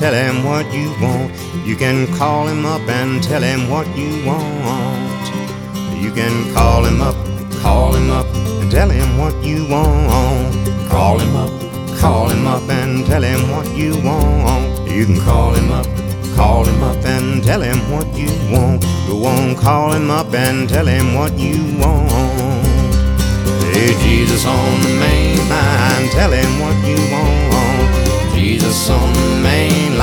tell him what you want. You can call him up and tell him what you want. You can call him up and tell him what you want. Call him up and tell him what you want. You can call him up and tell him what you want. Go on, call him up and tell him what you want. Hey, Jesus on the main line, tell him what you want. Jesus on the main line.